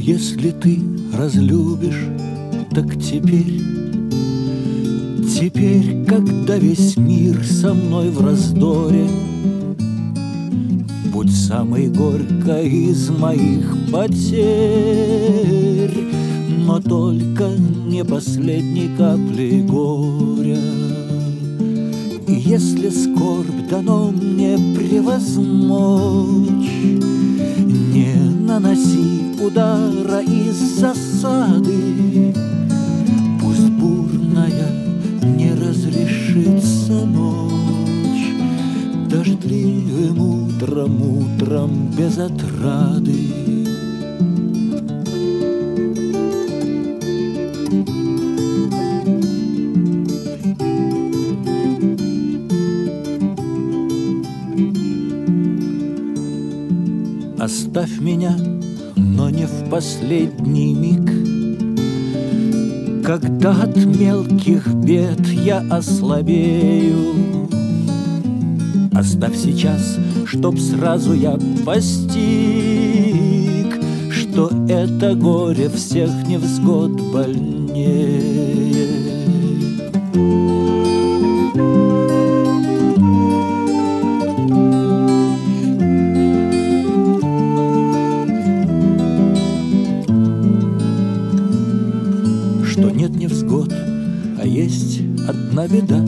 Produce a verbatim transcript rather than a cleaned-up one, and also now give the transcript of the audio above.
Если ты разлюбишь, так теперь, теперь, когда весь мир со мной в раздоре, будь самой горькой из моих потерь, но только не последней капли горя. И если скорбь дано мне превозмочь, не наноси удара из засады, пусть бурная не разрешится ночь, дождливым утром, утром без отрады. Оставь меня, но не в последний миг, когда от мелких бед я ослабею. Оставь сейчас, чтоб сразу я постиг, что это горе всех невзгод больнее. Что нет невзгод, а есть одна беда,